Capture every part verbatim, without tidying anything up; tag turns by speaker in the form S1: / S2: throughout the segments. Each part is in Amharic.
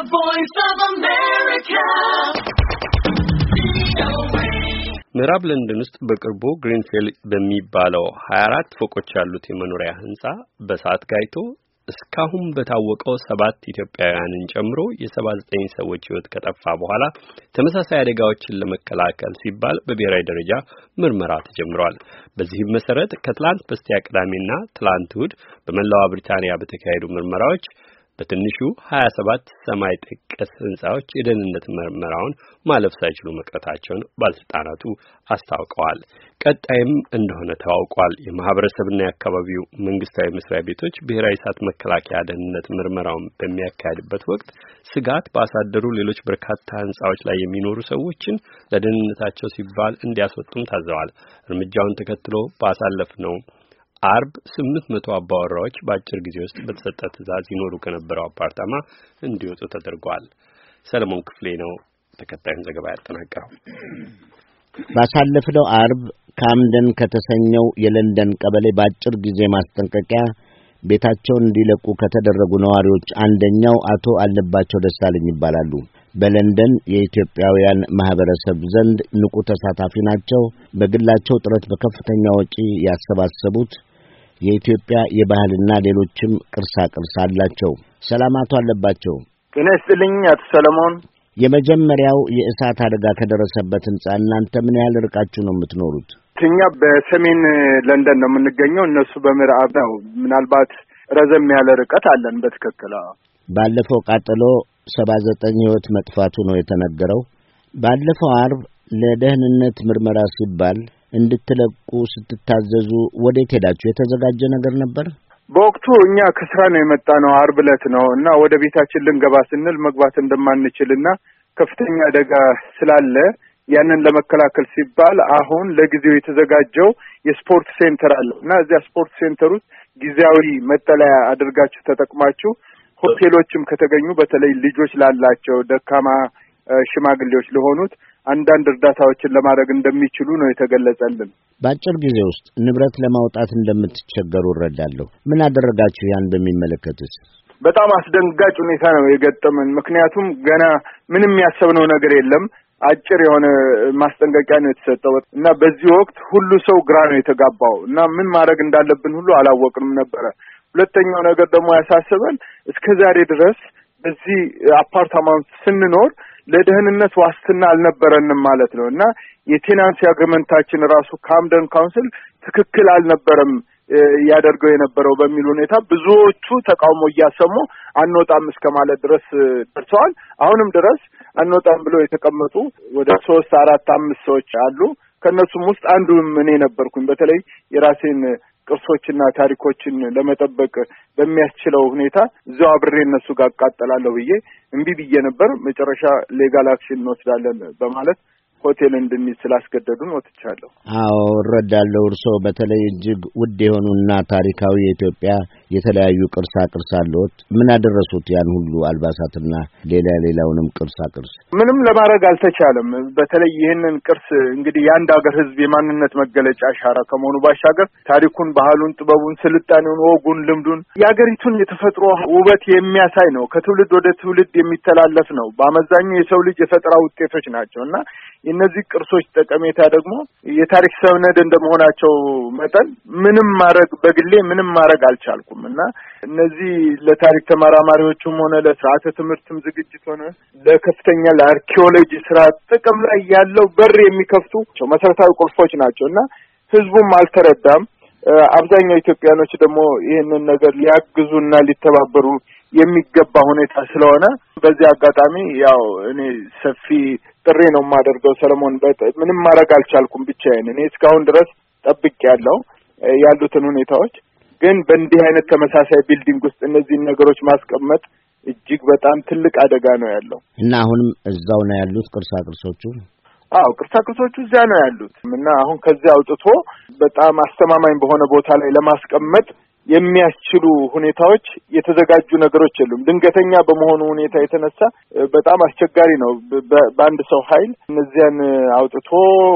S1: voice of America.
S2: ምዕራብ ለንደን ውስጥ በቅርቡ ግሪንፊልድ በሚባለው ሀያ አራት ፎቆች ያሉት የመኖሪያ ህንጻ በእሳት ጋይቶ እስካሁን በታወቀው ሰባት ኢትዮጵያውያንን ጨምሮ የሰባ ዘጠኝ ሰዎች ህይወት ከጠፋ በኋላ ተመሳሳይ አደጋዎችን ለመከላከል ሲባል በብሔራዊ ደረጃ ምርመራ ተጀምሯል። በዚህም መሰረት ከትላንት በስቲያ ቅዳሜና ትላንት እሁድ በመላው ብሪታንያ በተካሄዱ ምርመራዎች በትንሹ ሀያ ሰባት ሰማይ ጠቀስ ህንጻዎች የደህንነት ምርመራውን ማለፍ ሳይችሉ መቅረታቸውን ባለስልጣናቱ አስታውቀዋል። ቀጣይም እንደሆነ ታውቋል። የማህበረሰብና የአካባቢው መንግስታዊ መስሪያ ቤቶች ብሔራዊ እሳት መከላከያ ደህንነት ምርመራውን በሚያካሂድበት ወቅት ስጋት ባሳደሩ ሌሎች በርካታ ህንጻዎች ላይ የሚኖሩ ሰዎችን ለደህንነታቸው ሲባል እንዲያስወጡም ታዘዋል። እርምጃውን ተከትሎ ባሳለፍነው አርብ ስምንት መቶ አባወራዎች በአጭር ጊዜ ውስጥ በተሰጠ ትዕዛዝ ይኖሩ ከነበረው አፓርታማ እንዲወጡ ተደርጓል። ሰለሞን ክፍሌ ነው ተከታዩን ዘገባ ያጠናቀረው።
S3: ባሳለፍነው አርብ ካምደን ከተሰኘው የለንደን ቀበሌ በአጭር ጊዜ ማስጠንቀቂያ ቤታቸውን እንዲለቁ ከተደረጉ ነዋሪዎች አንደኛው አቶ አለባቸው ደሳለኝ ይባላሉ። በለንደን የኢትዮጵያውያን ማህበረሰብ ዘንድ ንቁ ተሳታፊ ናቸው። በግላቸው ጥረት በከፍተኛ ወጪ ያሰባሰቡት የኢትዮጵያ የባህልና ሌሎችም ቅርሳ ቅርስ አላቸው። ሰላም አቶ አለባቸው።
S4: ጤና ይስጥልኝ አቶ ሰለሞን።
S3: የመጀመሪያው የእሳት አደጋ ከደረሰበት ህንጻ እናንተ ምን ያህል ርቃችሁ ነው የምትኖሩት?
S4: እኛ በሰሜን ለንደን ነው የምንገኘው፣ እነሱ በምዕራብ ነው። ምናልባት ረዘም ያለ ርቀት አለን። በትክክል
S3: ባለፈው ቃጠሎ ሰባ ዘጠኝ ህይወት መጥፋቱ ነው የተነገረው። ባለፈው አርብ ለደህንነት ምርመራ ሲባል እንድትለቁ ስትታዘዙ ወዴት ሄዳችሁ? የተዘጋጀ ነገር ነበር?
S4: በወቅቱ እኛ ከስራ ነው የመጣ ነው፣ አርብ ዕለት ነው እና ወደ ቤታችን ልንገባ ስንል መግባት እንደማንችልና ከፍተኛ አደጋ ስላለ ያንን ለመከላከል ሲባል አሁን ለጊዜው የተዘጋጀው የስፖርት ሴንተር አለ እና እዚያ ስፖርት ሴንተር ውስጥ ጊዜያዊ መጠለያ አድርጋችሁ ተጠቅማችሁ ሆቴሎችም ከተገኙ በተለይ ልጆች ላላቸው ደካማ ሽማግሌዎች ለሆኑት አንዳንድ እርዳታዎችን ለማድረግ እንደሚችሉ ነው የተገለጸልን።
S3: በአጭር ጊዜ ውስጥ ንብረት ለማውጣት እንደምትቸገሩ እረዳለሁ። ምን አደረጋችሁ? ያን በሚመለከቱት
S4: በጣም አስደንጋጭ ሁኔታ ነው የገጠመን። ምክንያቱም ገና ምንም ያሰብነው ነገር የለም። አጭር የሆነ ማስጠንቀቂያ ነው የተሰጠው እና በዚህ ወቅት ሁሉ ሰው ግራ ነው የተጋባው እና ምን ማድረግ እንዳለብን ሁሉ አላወቅንም ነበረ። ሁለተኛው ነገር ደግሞ ያሳሰበን እስከዛሬ ድረስ በዚህ አፓርትመንት ስንኖር ለደህንነት ዋስትና አልነበረንም ማለት ነው እና የቴናንሲ አግሪመንታችን ራሱ ካምደን ካውንስል ትክክል አልነበረም ያደርገው የነበረው በሚል ሁኔታ ብዙዎቹ ተቃውሞ እያሰሙ አንወጣም እስከማለት ድረስ ደርሰዋል። አሁንም ድረስ አንወጣም ብለው የተቀመጡ ወደ ሶስት አራት አምስት ሰዎች አሉ። ከነሱም ውስጥ አንዱም እኔ ነበርኩኝ። በተለይ የራሴን ቅርሶችና ታሪኮችን ለመጠበቅ በሚያስችለው ሁኔታ እዛው አብሬ እነሱ ጋር አቃጠላለሁ ብዬ እምቢ ብዬ ነበር። መጨረሻ ሌጋል አክሽን እንወስዳለን በማለት ሆቴል እንድንይዝ ስላስገደዱን ወጥቻለሁ።
S3: አዎ እረዳለሁ። እርስዎ በተለይ እጅግ ውድ የሆኑና ታሪካዊ የኢትዮጵያ የተለያዩ ቅርሳ ቅርስ አለዎት። ምን አደረሱት? ያን ሁሉ አልባሳትና ሌላ ሌላውንም ቅርሳ ቅርስ
S4: ምንም ለማድረግ አልተቻለም። በተለይ ይህንን ቅርስ እንግዲህ የአንድ ሀገር ሕዝብ የማንነት መገለጫ አሻራ ከመሆኑ ባሻገር ታሪኩን፣ ባህሉን፣ ጥበቡን፣ ስልጣኔውን፣ ወጉን፣ ልምዱን የሀገሪቱን የተፈጥሮ ውበት የሚያሳይ ነው። ከትውልድ ወደ ትውልድ የሚተላለፍ ነው። በአመዛኙ የሰው ልጅ የፈጠራ ውጤቶች ናቸውና እነዚህ ቅርሶች ጠቀሜታ ደግሞ የታሪክ ሰነድ እንደመሆናቸው መጠን ምንም ማድረግ በግሌ ምንም ማድረግ አልቻልኩም እና እነዚህ ለታሪክ ተመራማሪዎችም ሆነ ለስርዓተ ትምህርትም ዝግጅት ሆነ ለከፍተኛ ለአርኪኦሎጂ ስራ ጥቅም ላይ ያለው በር የሚከፍቱ መሰረታዊ ቁልፎች ናቸው እና ህዝቡም አልተረዳም። አብዛኛው ኢትዮጵያኖች ደግሞ ይህንን ነገር ሊያግዙና ሊተባበሩ የሚገባ ሁኔታ ስለሆነ በዚህ አጋጣሚ ያው እኔ ሰፊ ጥሪ ነው የማደርገው። ሰለሞን ምንም ማድረግ አልቻልኩም ብቻዬን። እኔ እስካሁን ድረስ ጠብቄያለሁ ያሉትን ሁኔታዎች፣ ግን በእንዲህ አይነት ተመሳሳይ ቢልዲንግ ውስጥ እነዚህን ነገሮች ማስቀመጥ እጅግ በጣም ትልቅ አደጋ ነው ያለው
S3: እና አሁንም እዛው ነው ያሉት ቅርሳ ቅርሶቹ?
S4: አዎ ቅርሳ ቅርሶቹ እዚያ ነው ያሉት እና አሁን ከዚያ አውጥቶ በጣም አስተማማኝ በሆነ ቦታ ላይ ለማስቀመጥ የሚያስችሉ ሁኔታዎች የተዘጋጁ ነገሮች የሉም። ድንገተኛ በመሆኑ ሁኔታ የተነሳ በጣም አስቸጋሪ ነው። በአንድ ሰው ኃይል እነዚያን አውጥቶ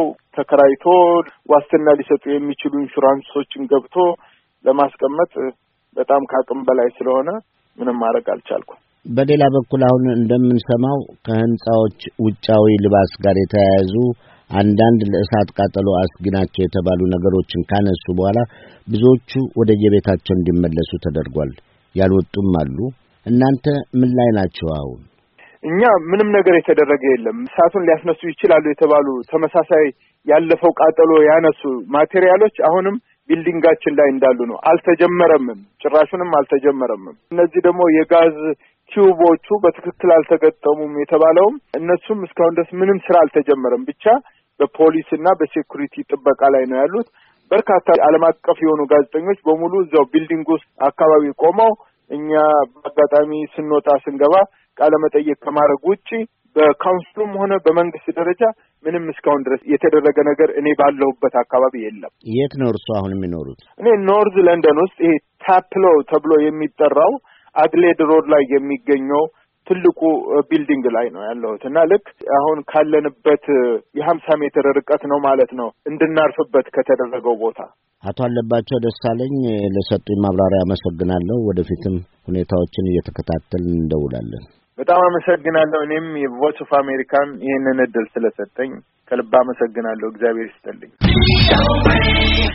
S4: ተከራይቶ ዋስትና ሊሰጡ የሚችሉ ኢንሹራንሶችን ገብቶ ለማስቀመጥ በጣም ከአቅም በላይ ስለሆነ ምንም ማድረግ አልቻልኩም።
S3: በሌላ በኩል አሁን እንደምንሰማው ከህንጻዎች ውጫዊ ልባስ ጋር የተያያዙ አንዳንድ ለእሳት ቃጠሎ አስጊ ናቸው የተባሉ ነገሮችን ካነሱ በኋላ ብዙዎቹ ወደ የቤታቸው እንዲመለሱ ተደርጓል። ያልወጡም አሉ። እናንተ ምን ላይ ናችሁ አሁን?
S4: እኛ ምንም ነገር የተደረገ የለም። እሳቱን ሊያስነሱ ይችላሉ የተባሉ ተመሳሳይ ያለፈው ቃጠሎ ያነሱ ማቴሪያሎች አሁንም ቢልዲንጋችን ላይ እንዳሉ ነው። አልተጀመረም፣ ጭራሹንም አልተጀመረም። እነዚህ ደግሞ የጋዝ ቲዩቦቹ በትክክል አልተገጠሙም የተባለውም እነሱም እስካሁን ድረስ ምንም ስራ አልተጀመረም። ብቻ በፖሊስና በሴኩሪቲ ጥበቃ ላይ ነው ያሉት። በርካታ ዓለም አቀፍ የሆኑ ጋዜጠኞች በሙሉ እዛው ቢልዲንግ ውስጥ አካባቢ ቆመው እኛ በአጋጣሚ ስንወጣ ስንገባ ቃለ መጠይቅ ከማድረግ ውጪ በካውንስሉም ሆነ በመንግስት ደረጃ ምንም እስካሁን ድረስ የተደረገ ነገር እኔ ባለሁበት አካባቢ የለም።
S3: የት ነው እርሱ አሁን የሚኖሩት?
S4: እኔ ኖርዝ ለንደን ውስጥ ይሄ ታፕሎ ተብሎ የሚጠራው አድሌድ ሮድ ላይ የሚገኘው ትልቁ ቢልዲንግ ላይ ነው ያለሁት እና ልክ አሁን ካለንበት የሀምሳ ሜትር ርቀት ነው ማለት ነው እንድናርፍበት ከተደረገው ቦታ።
S3: አቶ አለባቸው ደሳለኝ ለሰጡኝ ማብራሪያ አመሰግናለሁ። ወደፊትም ሁኔታዎችን እየተከታተልን እንደውላለን።
S4: በጣም አመሰግናለሁ። እኔም የቮይስ ኦፍ አሜሪካን ይህንን እድል ስለሰጠኝ ከልብ አመሰግናለሁ። እግዚአብሔር ይስጥልኝ።